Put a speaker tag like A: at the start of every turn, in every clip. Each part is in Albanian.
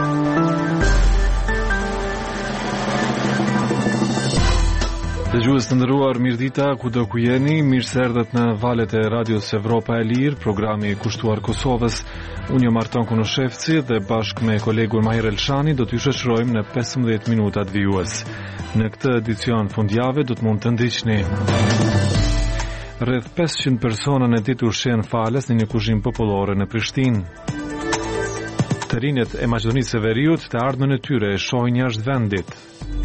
A: Dëgjues të nderuar, mirëdita, kudo ku jeni, mirë se erdhët në valët e Radios Evropa e Lirë, programi i kushtuar Kosovës. Unë jam Arton Kunoshevci dhe bashkë me kolegun Mahir Elshani do t'ju shoqërojmë në 15 minutat vijues. Në këtë edicion fundjavë do të mund të ndiqni. Rreth 500 persona në ditë ushqen falas në një kuzhinë popullore në Prishtinë. Të rinjët e Maqedonisë së Veriut të ardhmen e tyre e shohin jashtë vendit.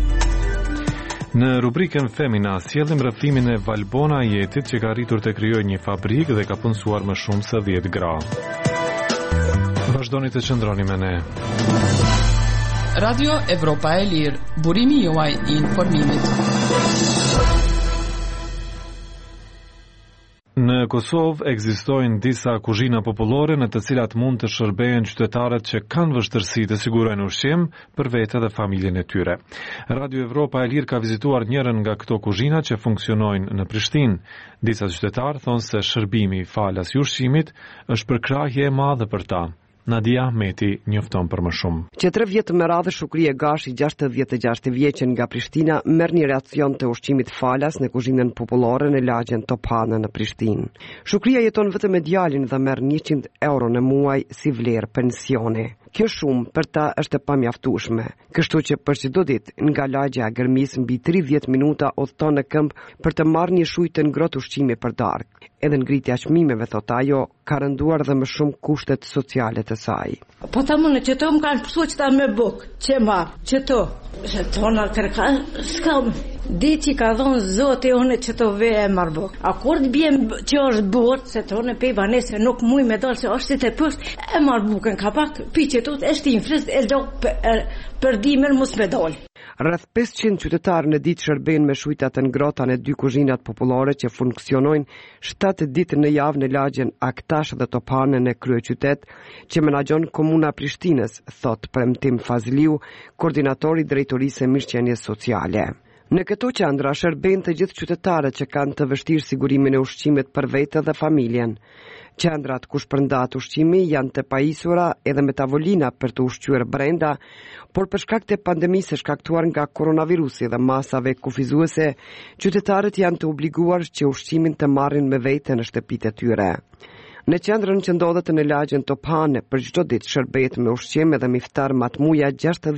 A: Në rubrikën Femina, sjellim rrethimin e Valbona Jetit që ka arritur të krijojë një fabrikë dhe ka punësuar më shumë se 10 gra. Vazhdoni të qëndroni me ne.
B: Radio Evropa e Lirë, burimi juaj i informimit.
A: Në Kosovë ekzistojnë disa kuzhina popullore në të cilat mund të shërbejnë qytetarët që kanë vështirësi të sigurojnë ushqim për vete dhe familjen e tyre. Radio Evropa e Lirë ka vizituar njërin nga këto kuzhina që funksionojnë në Prishtinë. Disa qytetarë thonë se shërbimi i falas i ushqimit është përkrahje e madhe për ta. Nadia Ahmeti njofton për më shumë.
C: Që 3 vjet me radhë Shukria Gashi, 66 vjeçën nga Prishtina, merr një racion të ushqimit falas në kuzhinën popullore në lagjen Topana në Prishtinë. Shukria jeton vetëm me djalin dhe merr 100 euro në muaj si vlerë pensioni. Kjo shumë për ta është e pamjaftueshme, kështu që për çdo ditë nga lagja e Gërmis mbi 30 minuta udhton në këmbë për të marrë një shujtë të ngrohtë ushqimi për darkë. Edhe ngritja e çmimeve, thot ajo, ka rënduar dhe më shumë kushtet sociale të saj.
D: Po ta mëne që to më kanë pësu që ta me bukë, që ma, që to në kërka, s'kam, di që ka dhonë zote une që to veje e marrë bukë. A kur të bjem që është burë, se to në pej banese nuk muj me dalë se është të pështë, e marrë bukën ka pak, pi që to të eshtë infrist, e do për dimer mus me dalë.
C: Rreth 500 qytetarë në ditë shërbejnë me shujtat e ngrohta në 2 kuzhinat popullore që funksionojnë 7 ditë në javë në lagjen Aktash dhe Topane në kryeqytet, që menaxhon Komuna Prishtinës, thot Premtim Fazliu, koordinatori i drejtorisë së mirëqenies sociale. Në këto qendra shërbejnë të gjithë qytetarët që kanë të vështirë sigurimin e ushqimit për vete dhe familjen. Qendrat ku shpërndahet ushqimi janë të pajisura edhe me tavolina për të ushqyer brenda, por për shkak të pandemisë shkaktuar nga koronavirusi dhe masave kufizuese, qytetarët janë të obliguar që ushqimin të marrin me vete në shtëpitë e tyre. Në qendrën që ndodhet në lagjen Topane, për çdo ditë shërbehet me ushqim edhe miftar Matmuja,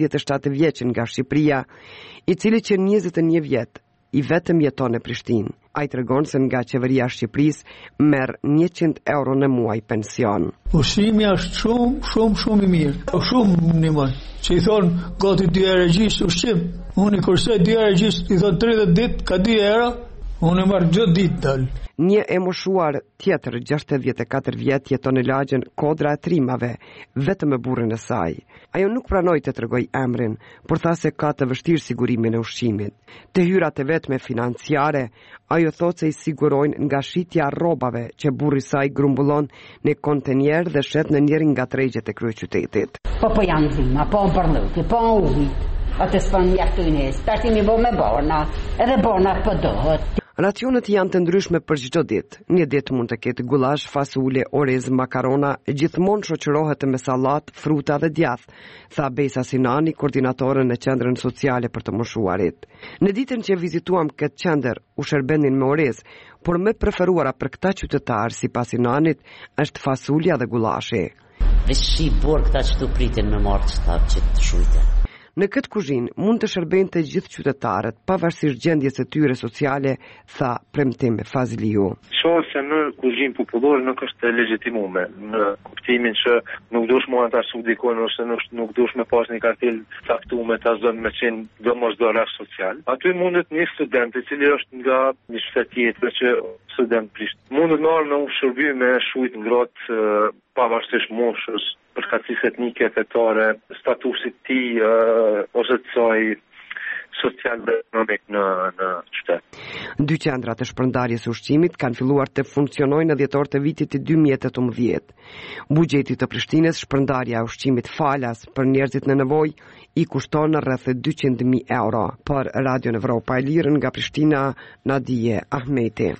C: 67 vjeçën nga Shqipëria, i cili që 21 vjet i vetëm jeton në Prishtinë. Ai tregon se nga qeveria e Shqipërisë merr 100 euro në muaj pension.
E: Ushqimi është shumë i mirë. Shumë ndihmon. Që i thon gati 2 euro gjysmë ushqim. Unë kursoj 2 euro gjysmë, i thon 30 ditë ka 2 euro. Unë marr çdo ditë dal.
C: Një e moshuar tjetër, 64 vjet, jeton në lagjen Kodra e Trimave, vetëm me burrin e saj. Ajo nuk pranoi të tregoj emrin, por tha se ka të vështirë sigurimin e ushqimit. Të hyrat e vetme financiare, ajo thot se i sigurojnë nga shitja rrobave që burri i saj grumbullon në kontenjer dhe shet në njërin nga tregjet e kryeqytetit.
F: Po janë zima, po përlëti, po uvi. Atë s'pan mjaftojnë, tash mi bo me bona, edhe bona po dohet.
C: Racionet janë të ndryshme për çdo ditë. Një ditë mund të ketë gullash, fasule, orez, makarona, gjithmonë shoqërohet me sallat, fruta dhe djath, tha Besa Sinani, koordinatore në qendrën sociale për të moshuarit. Në ditën që vizituam këtë qendër, u shërbenin me orez, por më preferuara për këta qytetarë, sipas Sinanit, është fasulja dhe gullashi.
G: Veçi bor këta që të pritin me marrë që të shujte.
C: Në këtë kuzhinë mund të shërbejnë të gjithë qytetarët, pavarësisht gjendjes së tyre sociale, tha Premtim Fazliu.
H: Shoh se në kuzhinë popullore nuk është legjitimuar, në kuptimin që nuk duhet më ata subdikon ose nuk duhet më pas një kartel caktuar ta zon me qenë domosdoshmëri social. Aty mundet një student i cili është nga një shtet tjetër që student Prishtinë. Mundet marrë në shërbim me shujt ngrohtë pavarësisht moshës, përkatësisë etnike, fetare, statusit të tij ose të saj social dhe ekonomik në qytet.
C: 2 qendra të shpërndarjes së ushqimit kanë filluar të funksionojnë në dhjetor të vitit 2018. Buxheti të Prishtinës, shpërndarja e ushqimit falas për njerëzit në nevojë i kushton rreth 200.000 euro. Për Radio Evropa e Lirë nga Prishtina, Nadia Ahmeti.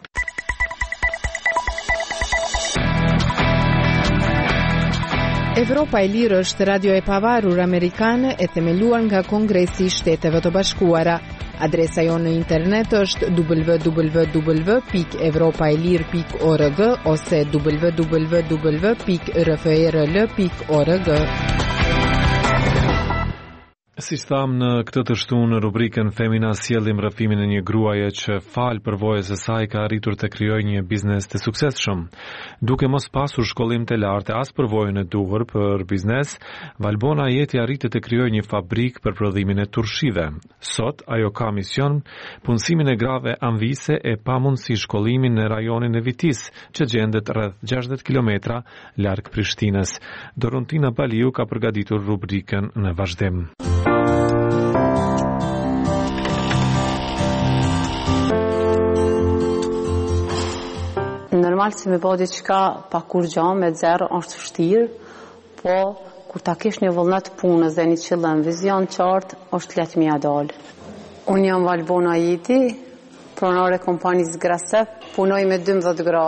I: Evropa e Lirë është radio e pavarur amerikane e themeluar nga Kongresi i Shteteve të Bashkuara. Adresa jonë në internet është www.evropaelir.org ose www.rfrl.org.
A: Si thamë në këtë të shtunë në rubrikën Femina sjellim rrëfimin e një gruaje që falë përvojës së saj ka arritur të krijojë një biznes të suksesshëm. Duke mos pasur shkollim të lartë as përvojën e duhur për biznes, Valbona Ajeti arriti të krijojë një fabrikë për prodhimin e turshive. Sot ajo ka mision punësimin e grave anvise e pamundësi shkollimin në rajonin e Vitis, që gjendet rreth 60 kilometra larg Prishtinës. Dorontina Baliu ka përgatitur rubrikën në vazhdim.
J: Normal se me bëjë diçka pa kur gjë me zero është vështirë, po kur ta kesh një vullnet punës dhe një qëllim, vizion qartë, është lehtë mi dal. Unë jam Valbona Ajeti, pronare e kompanisë Grasep, punoj me 12 gra.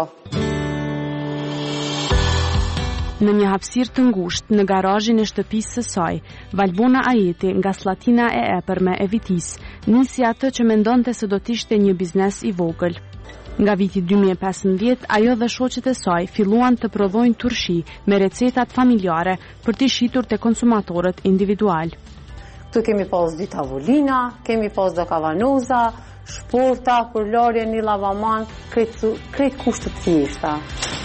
K: Në një hapësirë të ngushtë në garazhin e shtëpisë së saj, Valbona Ajeti nga Slatina e Epërme e Vitis, nisi atë që mendonte se do të ishte një biznes i vogël. Nga viti 2015, ajo dhe shoqet e saj filluan të prodhojnë turshi me recetat familjare për të shitur te konsumatorët individual.
J: Këtu kemi pas 2 tavolina, kemi pas 2 kavanoza, shporta, për larje një lavaman, krejt kushtet thjeshta.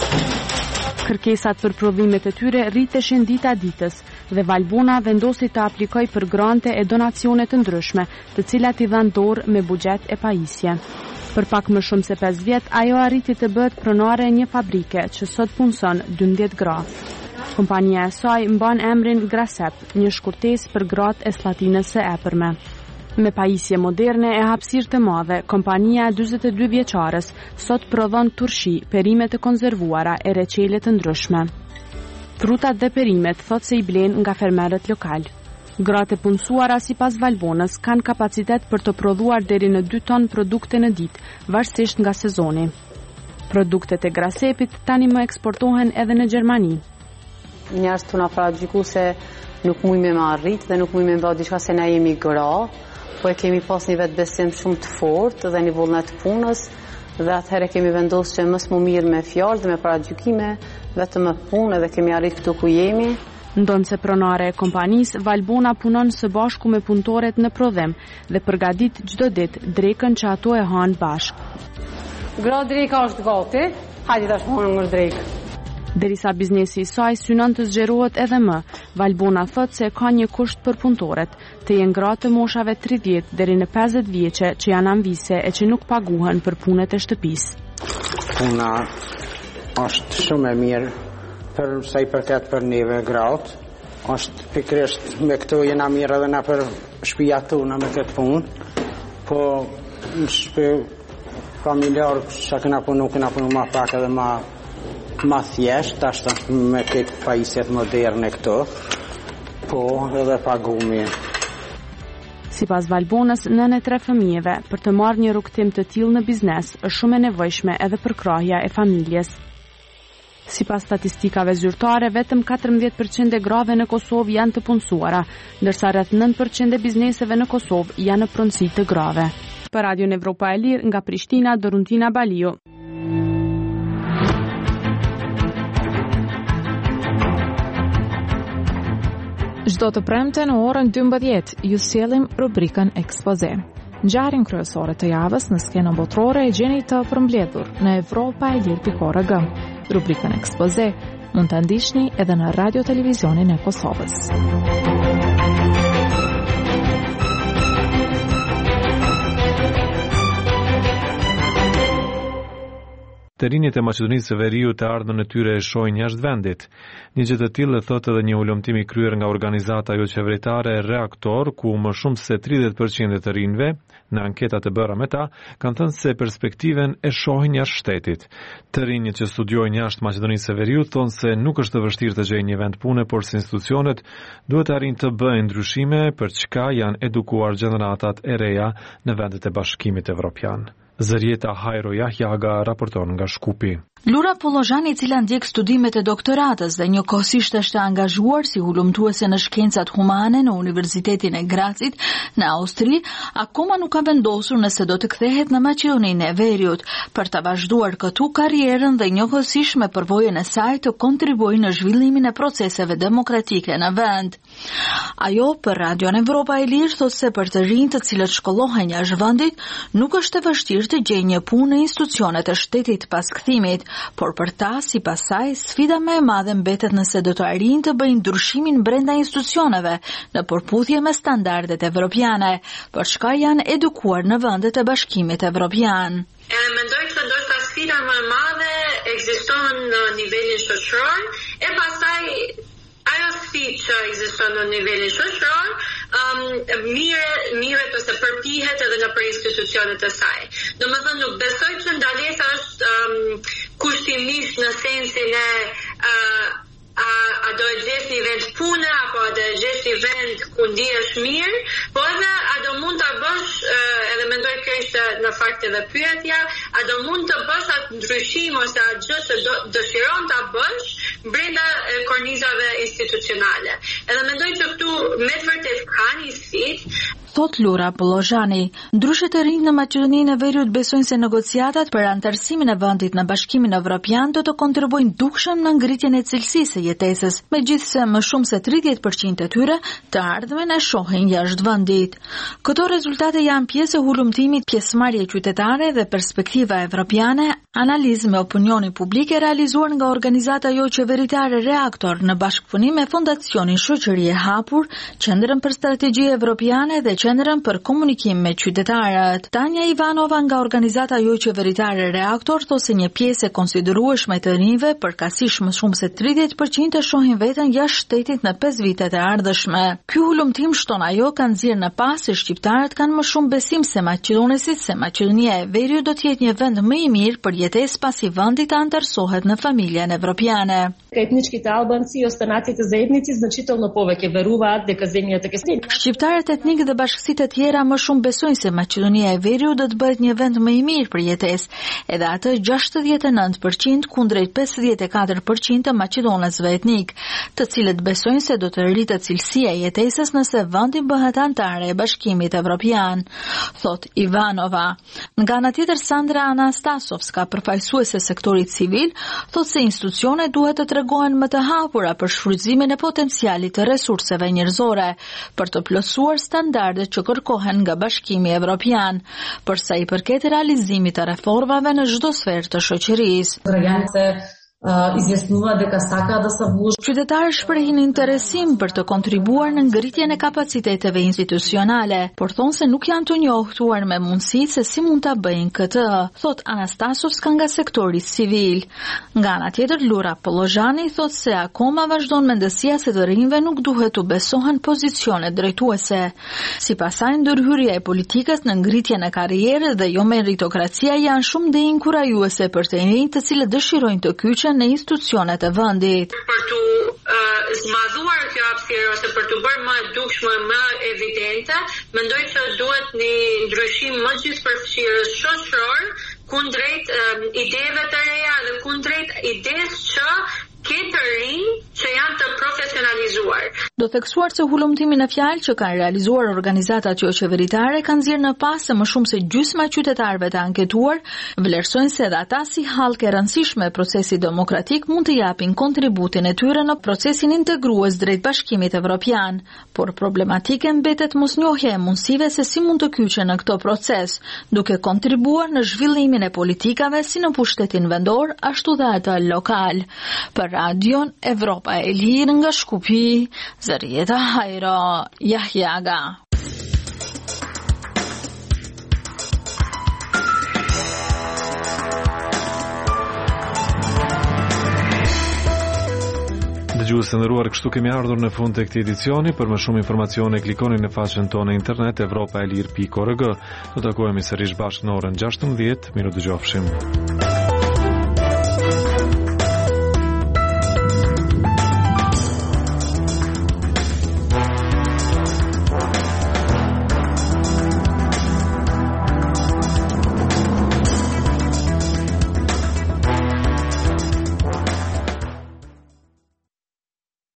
K: Kërkesat për prodhimet e tyre rriteshin dita ditës dhe Valbona vendosi të aplikoj për grante e donacione të ndryshme, të cilat i dhanë dorë me buxhet e pajisje. Për pak më shumë se 5 vjet, ajo arriti të bëhet pronare e një fabrike që sot punson 12 gra. Kompania e saj mban emrin Grasep, një shkurtesë për gratë e Slatinës së Epërme. Me pajisje moderne e hapësirë të madhe, kompania e 42 vjeçares sot prodhon turshi, perime të konzervuara e reçele të ndryshme. Frutat dhe perimet thot se i blen nga fermerët lokal. Gratë e punësuara sipas Valbonës kanë kapacitet për të prodhuar deri në 2 ton produkte në ditë, varësisht nga sezoni. Produktet e Grasepit tani më eksportohen edhe në Gjermani.
J: Njerëz të na paragjyku se nuk mujmë me arrit dhe nuk mujmë me bëj diçka se na jemi gra, po e kemi pas një vetbesim shumë të fortë dhe një vullnet punës dhe atëherë kemi vendosur që mos më mirë me fjalë dhe me paragjykime, vetëm me punë dhe kemi arrit këtu ku jemi.
K: Ndonse pronare e kompanisë, Valbona punon së bashku me punëtoret në prodhim dhe përgatit çdo ditë drekën që ato e hanë bashkë.
J: Gra dreka është gati, hajde tash punon me drekë.
K: Derisa biznesi i saj synon të zgjerohet edhe më, Valbona thot se ka një kusht për punëtorët, të jenë gra të moshave 30 deri në 50 vjeçe që janë anvise e që nuk paguhen për punët e shtëpisë.
L: Puna është shumë e mirë për sa i përket për neve gratë, është pikërisht me këto jena mirë edhe na për shtëpia tona me këtë punë, po në shtëpi familjar që kena punu ma pak edhe ma thjesht, ashtë me këtë pajisjet moderne këto, po edhe pagumi.
K: Sipas Valbonës, nën e 3 fëmijëve, për të marrë një rrugtim të tillë në biznes, është shumë e nevojshme edhe për krahja e familjes. Sipas statistikave zyrtare, vetëm 14% e grave në Kosovë janë të punësuara, ndërsa rreth 9% e bizneseve në Kosovë janë në pronësi të grave. Për Radion Evropa e Lirë, nga Prishtina, Dorontina Baliu.
M: Çdo të premte në orën 12 ju sjellim rubrikën Ekspoze. Ngjarjen kryesore të javës në skenën botërore e gjeni të përmbledhur në evropaelir.org. Rubrikën Ekspoze mund ta ndiqni edhe në Radio Televizionin e Kosovës.
A: Të rinjët e Maqedonisë së Veriut të ardhmen e tyre e shohin jashtë vendit. Një gjë të tillë thotë edhe një ulëmtim i kryer nga organizata jo qeveritare Reaktor, ku më shumë se 30% e të rinjve në anketat e bëra me ta kanë thënë se perspektiven e shohin jashtë shtetit. Të rinjët që studiojnë jashtë Maqedonisë së Veriut thonë se nuk është të vështirë të gjejnë një vend pune, por se institucionet duhet të arrijnë të bëjnë ndryshime për çka janë edukuar gjeneratat e reja në vendet e Bashkimit Evropian. Zërieta Hajro Jahjaga raporton nga Shkupi.
N: Lura Pollozhani, e cila ndjek studimet e doktoratës dhe njëkohësisht është angazhuar si hulumtuese në shkencat humane në Universitetin e Grazit në Austri, akoma nuk ka vendosur nëse do të kthehet në Maqedoninë e Veriut për të vazhduar këtu karrierën dhe njëkohësisht me përvojën e saj të kontribuojë në zhvillimin e proceseve demokratike në vend. Ajo për Radio Evropa e Lirë thotë se për të rinj të cilët shkollohen jashtë vendit nuk është e vështirë të gjejë një punë në institucionet e shtetit pas kthimit, por për ta, sipas saj, sfida më e madhe mbetet nëse do të arrijnë të bëjnë ndryshimin brenda institucioneve në përputhje me standardet evropiane, për çka janë edukuar në vendet e Bashkimit Evropian.
O: Mendoj që ndoshta sfida më e madhe ekziston në nivelin shoqëror e pastaj ajo sfidë që ekziston në nivelin shoqëror mirët ose përpihet edhe në për institucionet e saj. Domethënë nuk besoj që ndalesa është kushtimisht në sensin e a do e gjesh një vend pune apo a do e gjesh një vend ku ndihesh mirë, po edhe a do mund ta bësh, edhe mendoj kjo ishte në fakt edhe pyetja, a do mund të bësh atë ndryshim ose atë gjë që dëshiron ta bësh brenda kornizave institucionale. Edhe mendoj që këtu me të vërtet ka një sfidë.
N: Thot Lura Pollozhani, ndryshe të rinj në Maqedoninë e Veriut besojnë se negociatat për antarësimin e vendit në Bashkimin Evropian do të kontribuojnë dukshëm në ngritjen e cilësisë së jetesës, megjithse më shumë se 30% e tyre të ardhmen e shohin jashtë vendit. Këto rezultate janë pjesë e hulumtimit pjesëmarrje qytetare dhe perspektiva evropiane, analizë me opinionin publik e realizuar nga organizata jo qeveritare Reaktor në bashkëpunim me Fondacionin Shoqëri e Hapur, Qendrën për Strategji Evropiane dhe Qendrën për Komunikim me Qytetarët. Tanja Ivanova nga organizata jo qeveritare Reaktor thotë se një pjesë e konsiderueshme të rinjve përkatësisht më shumë se 30% e shohin veten jashtë shtetit në 5 vitet e ardhshme. Ky hulumtim shton ajo ka nxjerrë në pas se shqiptarët kanë më shumë besim se maqedonesit se Maqedonia e Veriut do të jetë një vend më i mirë për jetesë pasi vendi të antarësohet në familjen evropiane.
P: Етничките албанци и останаците заедници значително повеќе веруваат дека земјата ќе стане.
N: Shqiptarët etnik dhe bashkësitë e tjera më shumë besojnë se Maqedonia e Veriut do të bëhet një vend më i mirë për jetesë, edhe atë 69% kundrejt 54% të maqedonësve etnik, të cilët besojnë se do të rritet cilësia e jetesës nëse vendi bëhet antar e Bashkimit Evropian, thot Ivanova. Nga ana tjetër Sandra Anastasovska, përfaqësuese e sektorit civil, thot se institucionet duhet të tregohen më të hapura për shfrytëzimin e potencialit të resurseve njerëzore për të plotësuar standardet që kërkohen nga Bashkimi Evropian, për sa i përket realizimit të reformave në çdo sferë të shoqërisë. Qytetarët shprehin interesim për të kontribuar në ngritjen e kapaciteteve institucionale, por thonë se nuk janë të njohur me mundësitë se si mund ta bëjnë këtë, thot Anastasovska nga sektori civil. Nga ana tjetër Lura Pollozhani thot se akoma vazhdon mendësia se të rinjve nuk duhet të besohen pozicione drejtuese. Sipas saj, ndërhyrja e politikës në ngritjen e karrierës dhe jo meritokracia janë shumë dhe inkurajuese për të rinjt të cilët dëshirojnë të kyçen në institucionet e vendit.
O: Për të zmadhuar kjo hapësirë ose për të bërë më dukshme, më evidente, mendoj që duhet një ndryshim më gjithëpërfshirës shoqëror kundrejt ideve të reja dhe kundrejt idesë që të rinj që janë të profesionalizuar.
N: Do theksuar se hulumtimin e fjalë që kanë realizuar organizatat jo qeveritare kanë nxjerrë në pas se më shumë se gjysma e qytetarëve të anketuar vlerësojnë se edhe ata si hallkë e rëndësishme e procesit demokratik mund të japin kontributin e tyre në procesin integrues drejt Bashkimit Evropian, por problematike mbetet mosnjohja e mundësive se si mund të kyçen në këtë proces, duke kontribuar në zhvillimin e politikave si në pushtetin vendor ashtu dhe atë lokal. Për Radion Evropa e Lirë nga Shkupi, Zërieta Hajro, Jahjaga.
A: Dëgjues të nderuar, kështu kemi ardhur në fund të këtij edicioni. Për më shumë informacione klikoni në faqen tonë internet evropaelir.org. Do të takohemi sërish bashkë në orën 16:00. Miru dëgjofshim.